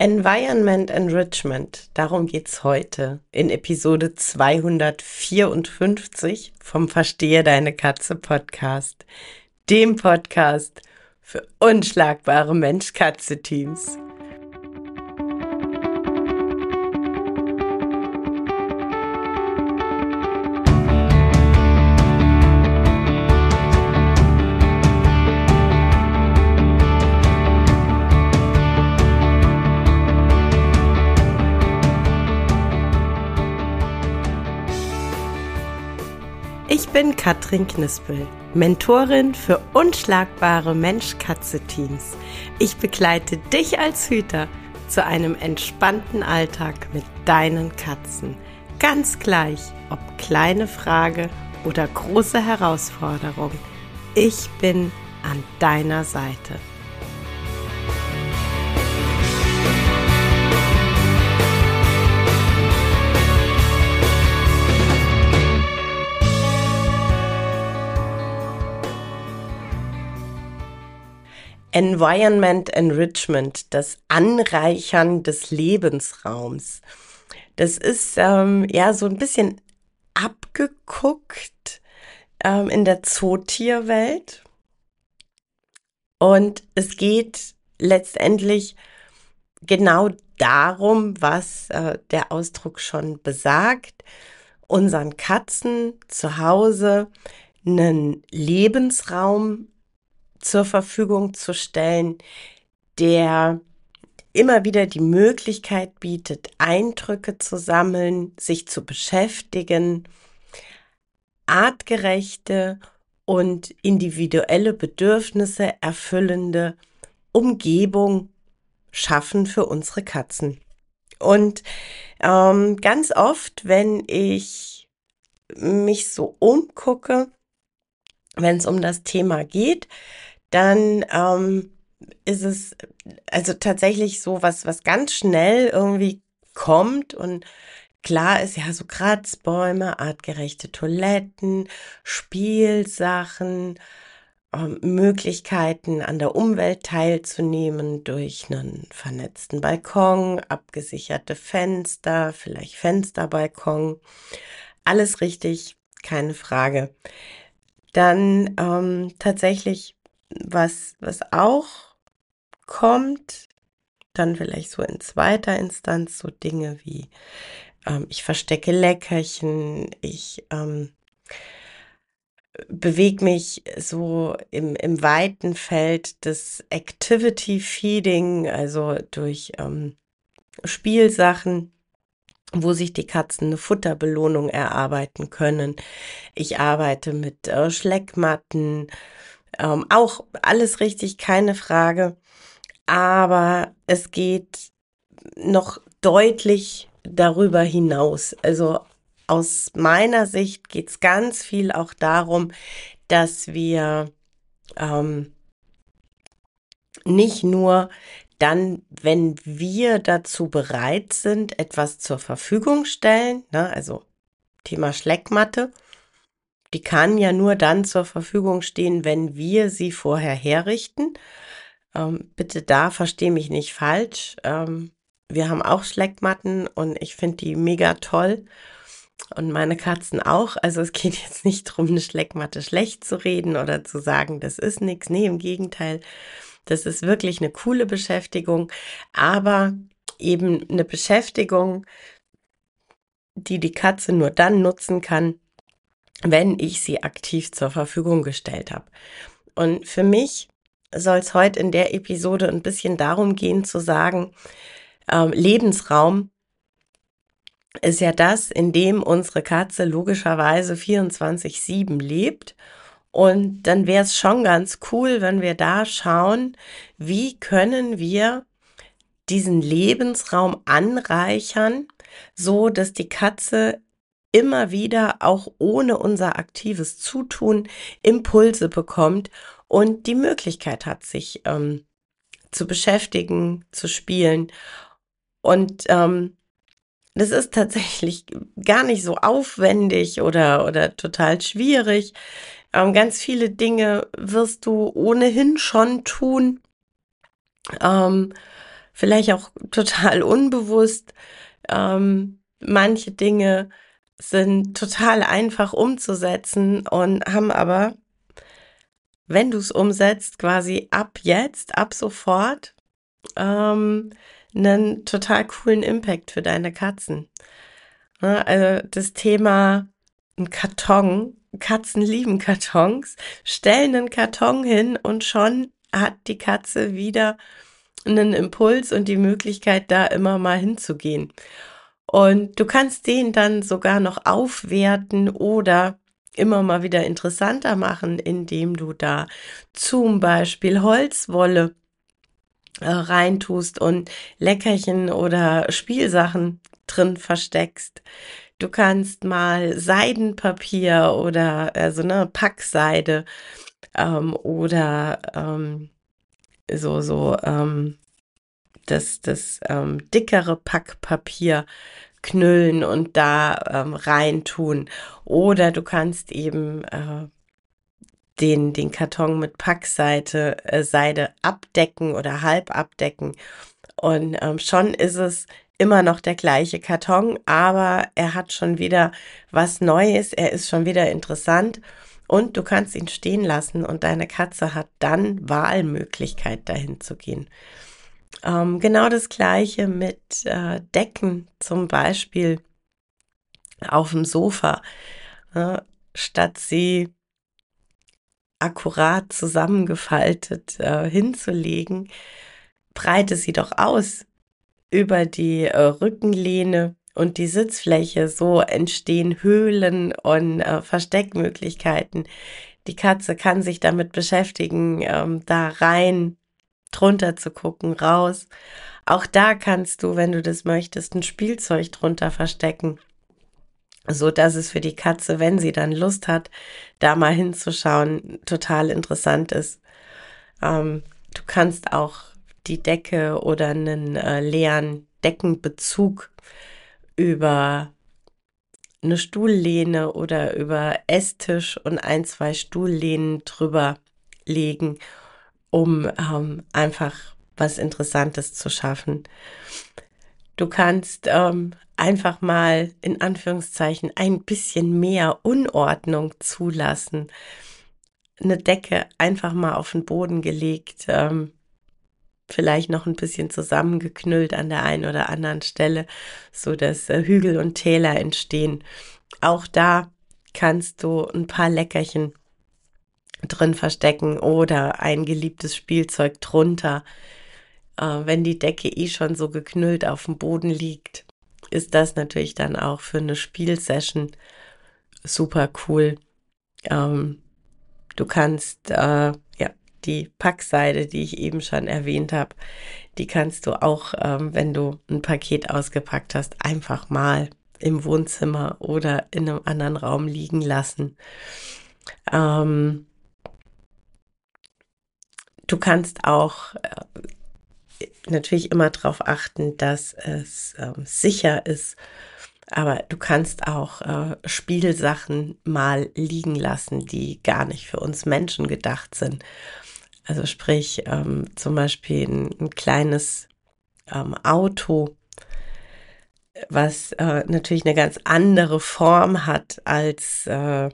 Environment Enrichment, darum geht's heute in Episode 254 vom Verstehe deine Katze Podcast, dem Podcast für unschlagbare Mensch-Katze-Teams. Ich bin Katrin Knispel, Mentorin für unschlagbare Mensch-Katze-Teams. Ich begleite dich als Hüter zu einem entspannten Alltag mit deinen Katzen. Ganz gleich, ob kleine Frage oder große Herausforderung. Ich bin an deiner Seite. Environment Enrichment, das Anreichern des Lebensraums. Das ist so ein bisschen abgeguckt in der Zootierwelt. Und es geht letztendlich genau darum, was der Ausdruck schon besagt, unseren Katzen zu Hause einen Lebensraum zur Verfügung zu stellen, der immer wieder die Möglichkeit bietet, Eindrücke zu sammeln, sich zu beschäftigen, artgerechte und individuelle Bedürfnisse erfüllende Umgebung schaffen für unsere Katzen. Und ganz oft, wenn ich mich so umgucke, wenn es um das Thema geht, dann ist es also tatsächlich so was ganz schnell irgendwie kommt, und klar ist ja so Kratzbäume, artgerechte Toiletten, Spielsachen, Möglichkeiten an der Umwelt teilzunehmen durch einen vernetzten Balkon, abgesicherte Fenster, vielleicht Fensterbalkon, alles richtig, keine Frage. Dann tatsächlich, was auch kommt, dann vielleicht so in zweiter Instanz, so Dinge wie ich verstecke Leckerchen, ich bewege mich so im weiten Feld des Activity Feeding, also durch Spielsachen, wo sich die Katzen eine Futterbelohnung erarbeiten können. Ich arbeite mit Schleckmatten, auch alles richtig, keine Frage. Aber es geht noch deutlich darüber hinaus. Also aus meiner Sicht geht es ganz viel auch darum, dass wir nicht nur dann, wenn wir dazu bereit sind, etwas zur Verfügung stellen, ne, also Thema Schleckmatte, die kann ja nur dann zur Verfügung stehen, wenn wir sie vorher herrichten. Bitte da, versteh mich nicht falsch. Wir haben auch Schleckmatten und ich finde die mega toll. Und meine Katzen auch. Also es geht jetzt nicht darum, eine Schleckmatte schlecht zu reden oder zu sagen, das ist nichts. Nee, im Gegenteil. Das ist wirklich eine coole Beschäftigung, aber eben eine Beschäftigung, die die Katze nur dann nutzen kann, wenn ich sie aktiv zur Verfügung gestellt habe. Und für mich soll es heute in der Episode ein bisschen darum gehen, zu sagen, Lebensraum ist ja das, in dem unsere Katze logischerweise 24/7 lebt. Und dann wäre es schon ganz cool, wenn wir da schauen, wie können wir diesen Lebensraum anreichern, so dass die Katze immer wieder, auch ohne unser aktives Zutun, Impulse bekommt und die Möglichkeit hat, sich zu beschäftigen, zu spielen. Und das ist tatsächlich gar nicht so aufwendig oder total schwierig. Ganz viele Dinge wirst du ohnehin schon tun. vielleicht auch total unbewusst. Manche Dinge sind total einfach umzusetzen und haben aber, wenn du es umsetzt, quasi ab jetzt, ab sofort, einen total coolen Impact für deine Katzen. Ja, also das Thema ein Karton, Katzen lieben Kartons, stellen einen Karton hin und schon hat die Katze wieder einen Impuls und die Möglichkeit, da immer mal hinzugehen. Und du kannst den dann sogar noch aufwerten oder immer mal wieder interessanter machen, indem du da zum Beispiel Holzwolle reintust und Leckerchen oder Spielsachen drin versteckst. Du kannst mal Seidenpapier oder ne Packseide oder das dickere Packpapier knüllen und da reintun. Oder du kannst eben den Karton mit Seide abdecken oder halb abdecken. Und schon ist es immer noch der gleiche Karton, aber er hat schon wieder was Neues, er ist schon wieder interessant und du kannst ihn stehen lassen und deine Katze hat dann Wahlmöglichkeit, dahin zu gehen. Genau das gleiche mit Decken, zum Beispiel auf dem Sofa. Statt sie akkurat zusammengefaltet hinzulegen, breite sie doch aus über die Rückenlehne und die Sitzfläche. So entstehen Höhlen und Versteckmöglichkeiten. Die Katze kann sich damit beschäftigen, da rein, drunter zu gucken, raus. Auch da kannst du, wenn du das möchtest, ein Spielzeug drunter verstecken, so dass es für die Katze, wenn sie dann Lust hat, da mal hinzuschauen, total interessant ist. Du kannst auch die Decke oder einen leeren Deckenbezug über eine Stuhllehne oder über Esstisch und ein, zwei Stuhllehnen drüber legen, um einfach was Interessantes zu schaffen. Du kannst einfach mal in Anführungszeichen ein bisschen mehr Unordnung zulassen. Eine Decke einfach mal auf den Boden gelegt, vielleicht noch ein bisschen zusammengeknüllt an der einen oder anderen Stelle, so dass Hügel und Täler entstehen. Auch da kannst du ein paar Leckerchen drin verstecken oder ein geliebtes Spielzeug drunter. Wenn die Decke eh schon so geknüllt auf dem Boden liegt, ist das natürlich dann auch für eine Spielsession super cool. Ähm, Du kannst ja die Packseide, die ich eben schon erwähnt habe, die kannst du auch, wenn du ein Paket ausgepackt hast, einfach mal im Wohnzimmer oder in einem anderen Raum liegen lassen. Ähm, Du kannst auch natürlich immer darauf achten, dass es sicher ist. Aber du kannst auch Spielsachen mal liegen lassen, die gar nicht für uns Menschen gedacht sind. Also sprich zum Beispiel ein kleines Auto, was natürlich eine ganz andere Form hat als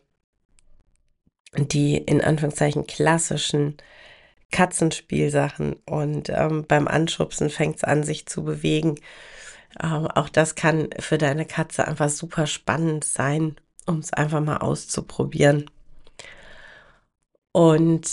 die in Anführungszeichen klassischen Katzenspielsachen. Und beim Anschubsen fängt es an, sich zu bewegen. Auch das kann für deine Katze einfach super spannend sein, um es einfach mal auszuprobieren. Und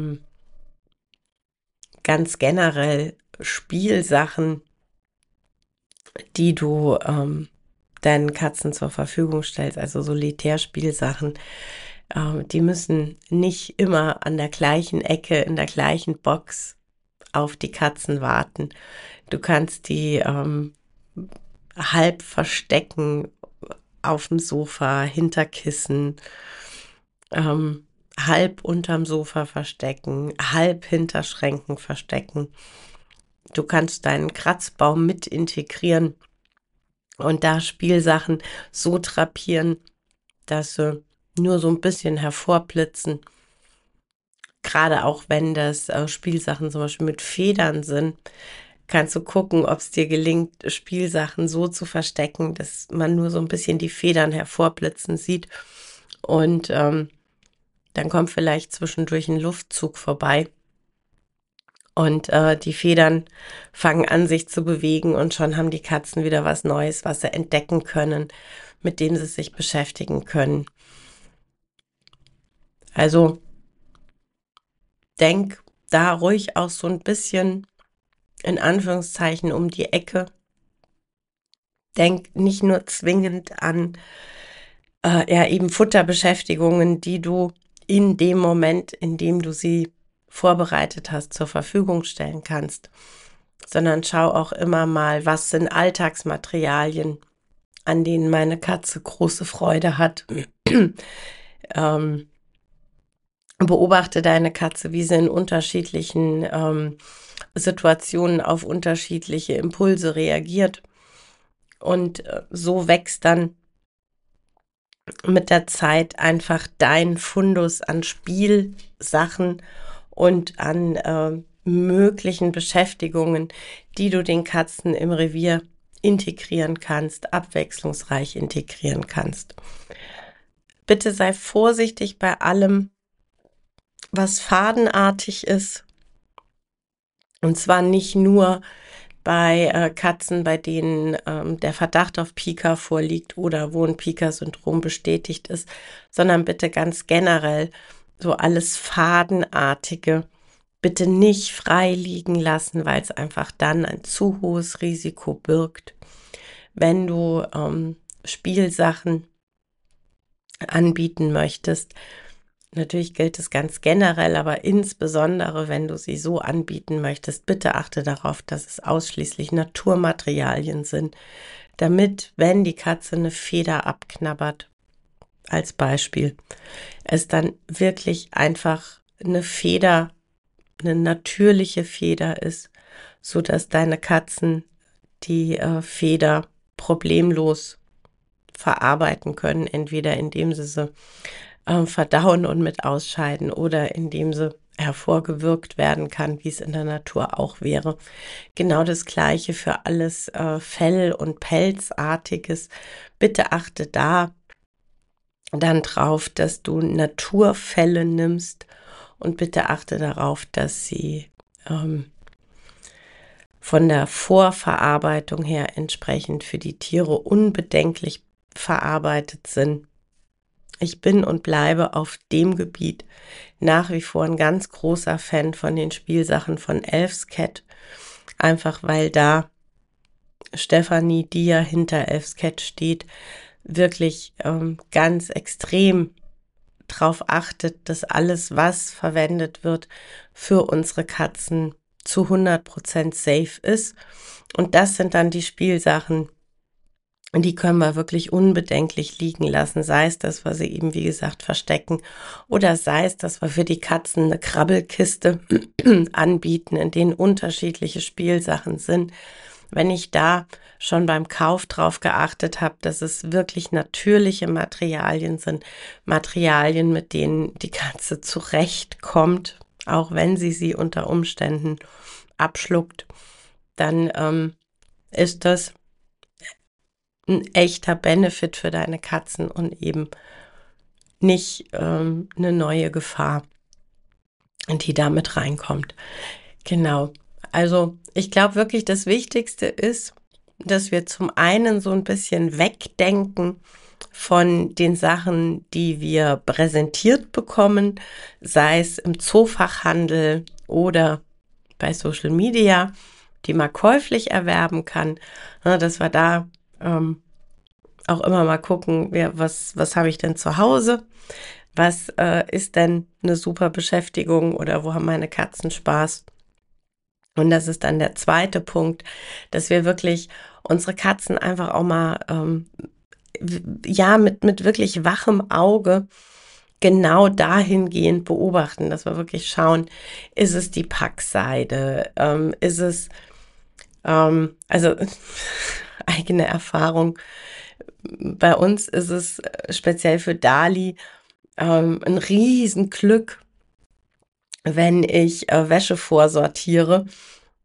ganz generell Spielsachen, die du deinen Katzen zur Verfügung stellst, also Solitärspielsachen, die müssen nicht immer an der gleichen Ecke, in der gleichen Box auf die Katzen warten. Du kannst die halb verstecken auf dem Sofa, hinter Kissen, halb unterm Sofa verstecken, halb hinter Schränken verstecken. Du kannst deinen Kratzbaum mit integrieren und da Spielsachen so drapieren, dass sie nur so ein bisschen hervorblitzen. Gerade auch wenn das Spielsachen zum Beispiel mit Federn sind, kannst du gucken, ob es dir gelingt, Spielsachen so zu verstecken, dass man nur so ein bisschen die Federn hervorblitzen sieht. Und dann kommt vielleicht zwischendurch ein Luftzug vorbei. Und die Federn fangen an, sich zu bewegen und schon haben die Katzen wieder was Neues, was sie entdecken können, mit dem sie sich beschäftigen können. Also denk da ruhig auch so ein bisschen in Anführungszeichen um die Ecke. Denk nicht nur zwingend an ja eben Futterbeschäftigungen, die du in dem Moment, in dem du sie vorbereitet hast, zur Verfügung stellen kannst, sondern schau auch immer mal, was sind Alltagsmaterialien, an denen meine Katze große Freude hat. Beobachte deine Katze, wie sie in unterschiedlichen Situationen auf unterschiedliche Impulse reagiert. Und so wächst dann mit der Zeit einfach dein Fundus an Spielsachen und an möglichen Beschäftigungen, die du den Katzen im Revier integrieren kannst, abwechslungsreich integrieren kannst. Bitte sei vorsichtig bei allem, was fadenartig ist. Und zwar nicht nur bei Katzen, bei denen der Verdacht auf Pica vorliegt oder wo ein Pica-Syndrom bestätigt ist, sondern bitte ganz generell so alles Fadenartige bitte nicht frei liegen lassen, weil es einfach dann ein zu hohes Risiko birgt, wenn du Spielsachen anbieten möchtest. Natürlich gilt es ganz generell, aber insbesondere, wenn du sie so anbieten möchtest, bitte achte darauf, dass es ausschließlich Naturmaterialien sind, damit, wenn die Katze eine Feder abknabbert, als Beispiel, es dann wirklich einfach eine Feder, eine natürliche Feder ist, so dass deine Katzen die Feder problemlos verarbeiten können, entweder indem sie verdauen und mit ausscheiden oder indem sie hervorgewirkt werden kann, wie es in der Natur auch wäre. Genau das Gleiche für alles Fell- und Pelzartiges. Bitte achte da dann drauf, dass du Naturfelle nimmst und bitte achte darauf, dass sie von der Vorverarbeitung her entsprechend für die Tiere unbedenklich verarbeitet sind. Ich bin und bleibe auf dem Gebiet nach wie vor ein ganz großer Fan von den Spielsachen von Elf's Cat, einfach weil da Stefanie, die ja hinter Elf's Cat steht, wirklich ganz extrem drauf achtet, dass alles, was verwendet wird, für unsere Katzen zu 100% safe ist. Und das sind dann die Spielsachen, die können wir wirklich unbedenklich liegen lassen, sei es, dass wir sie eben, wie gesagt, verstecken oder sei es, dass wir für die Katzen eine Krabbelkiste anbieten, in denen unterschiedliche Spielsachen sind. Wenn ich da schon beim Kauf drauf geachtet habe, dass es wirklich natürliche Materialien sind, Materialien, mit denen die Katze zurechtkommt, auch wenn sie unter Umständen abschluckt, dann ist das ein echter Benefit für deine Katzen und eben nicht eine neue Gefahr, die damit reinkommt. Genau. Also ich glaube wirklich, das Wichtigste ist, dass wir zum einen so ein bisschen wegdenken von den Sachen, die wir präsentiert bekommen, sei es im Zoofachhandel oder bei Social Media, die man käuflich erwerben kann, dass wir da auch immer mal gucken, was habe ich denn zu Hause? Was ist denn eine super Beschäftigung oder wo haben meine Katzen Spaß? Und das ist dann der zweite Punkt, dass wir wirklich unsere Katzen einfach auch mal ja mit wirklich wachem Auge genau dahingehend beobachten, dass wir wirklich schauen, ist es die Packseide, ist es also eigene Erfahrung. Bei uns ist es speziell für Dali ein Riesenglück, wenn ich Wäsche vorsortiere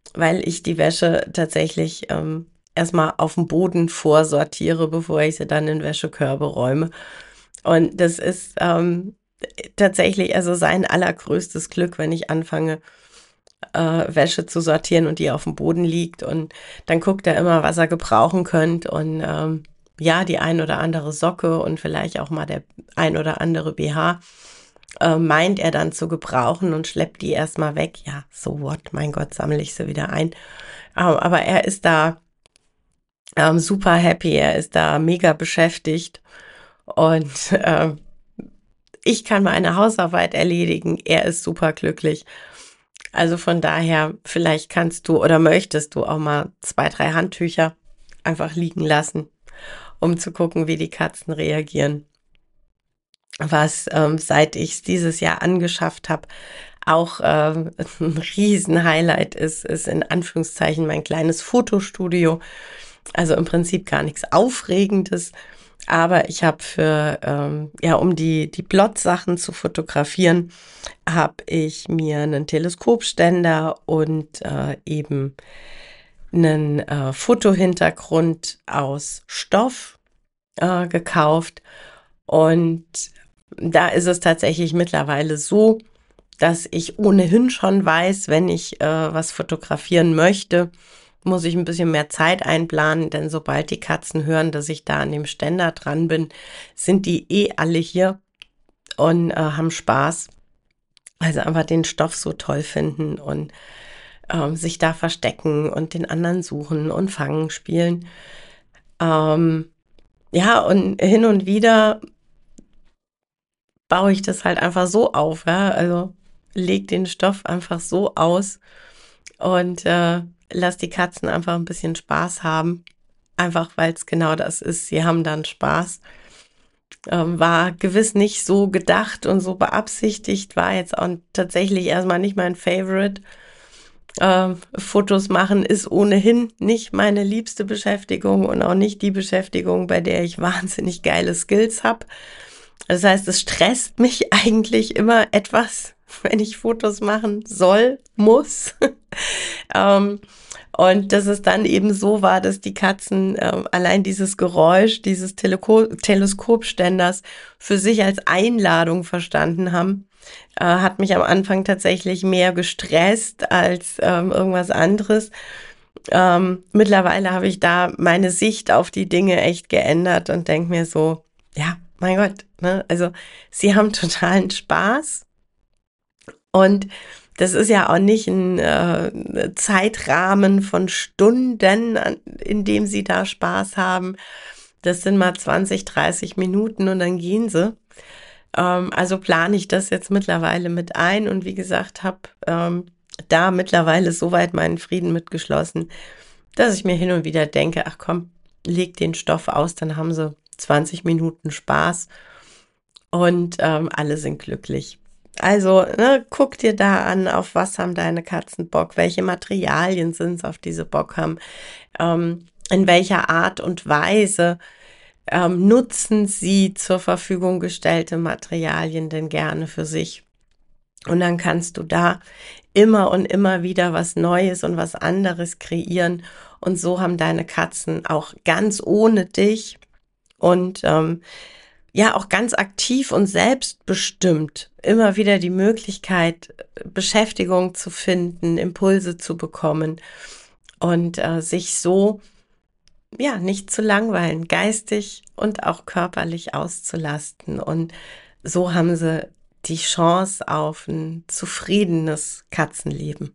weil ich die Wäsche tatsächlich erstmal auf dem Boden vorsortiere, bevor ich sie dann in Wäschekörbe räume. Und das ist tatsächlich also sein allergrößtes Glück, wenn ich anfange, Wäsche zu sortieren und die auf dem Boden liegt. Und dann guckt er immer, was er gebrauchen könnte. Und ja, die ein oder andere Socke und vielleicht auch mal der ein oder andere BH meint er dann zu gebrauchen und schleppt die erstmal weg. Ja, so what, mein Gott, sammle ich sie wieder ein. Aber er ist da super happy, er ist da mega beschäftigt und ich kann meine Hausarbeit erledigen, er ist super glücklich. Also von daher, vielleicht kannst du oder möchtest du auch mal 2, 3 Handtücher einfach liegen lassen, um zu gucken, wie die Katzen reagieren. Was, seit ich es dieses Jahr angeschafft habe, auch ein Riesen-Highlight ist in Anführungszeichen mein kleines Fotostudio. Also im Prinzip gar nichts Aufregendes, aber ich habe ja, um die Plot-Sachen zu fotografieren, habe ich mir einen Teleskopständer und eben einen Fotohintergrund aus Stoff gekauft. Und da ist es tatsächlich mittlerweile so, dass ich ohnehin schon weiß, wenn ich was fotografieren möchte, muss ich ein bisschen mehr Zeit einplanen, denn sobald die Katzen hören, dass ich da an dem Ständer dran bin, sind die alle hier und haben Spaß, weil sie einfach den Stoff so toll finden und sich da verstecken und den anderen suchen und fangen, spielen. Ja, und hin und wieder baue ich das halt einfach so auf, ja, also leg den Stoff einfach so aus und lass die Katzen einfach ein bisschen Spaß haben. Einfach weil es genau das ist. Sie haben dann Spaß. War gewiss nicht so gedacht und so beabsichtigt, war jetzt auch tatsächlich erstmal nicht mein Favorite. Fotos machen ist ohnehin nicht meine liebste Beschäftigung und auch nicht die Beschäftigung, bei der ich wahnsinnig geile Skills habe. Das heißt, es stresst mich eigentlich immer etwas, wenn ich Fotos machen soll, muss. Und dass es dann eben so war, dass die Katzen allein dieses Geräusch dieses Teleskopständers für sich als Einladung verstanden haben, hat mich am Anfang tatsächlich mehr gestresst als irgendwas anderes. Mittlerweile habe ich da meine Sicht auf die Dinge echt geändert und denke mir so, ja, mein Gott, ne? Also sie haben totalen Spaß und das ist ja auch nicht ein Zeitrahmen von Stunden, in dem sie da Spaß haben. Das sind mal 20, 30 Minuten und dann gehen sie. Also plane ich das jetzt mittlerweile mit ein und wie gesagt, habe da mittlerweile soweit meinen Frieden mitgeschlossen, dass ich mir hin und wieder denke, ach komm, leg den Stoff aus, dann haben sie 20 Minuten Spaß und alle sind glücklich. Also, ne, guck dir da an, auf was haben deine Katzen Bock, welche Materialien sind es, auf die sie Bock haben, in welcher Art und Weise nutzen sie zur Verfügung gestellte Materialien denn gerne für sich. Und dann kannst du da immer und immer wieder was Neues und was anderes kreieren. Und so haben deine Katzen auch ganz ohne dich und ja auch ganz aktiv und selbstbestimmt immer wieder die Möglichkeit, Beschäftigung zu finden, Impulse zu bekommen und sich so ja nicht zu langweilen, geistig und auch körperlich auszulasten. Und so haben sie die Chance auf ein zufriedenes Katzenleben.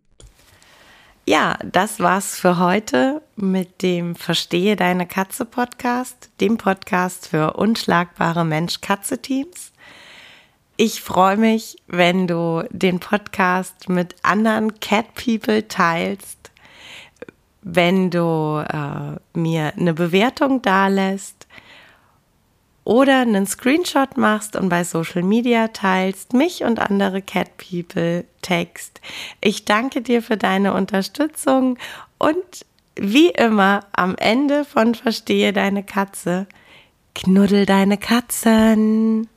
Ja, das war's für heute mit dem Verstehe deine Katze Podcast, dem Podcast für unschlagbare Mensch-Katze-Teams. Ich freue mich, wenn du den Podcast mit anderen Cat People teilst, wenn du mir eine Bewertung dalässt oder einen Screenshot machst und bei Social Media teilst, mich und andere Cat People text. Ich danke dir für deine Unterstützung und wie immer am Ende von Verstehe deine Katze, knuddel deine Katzen.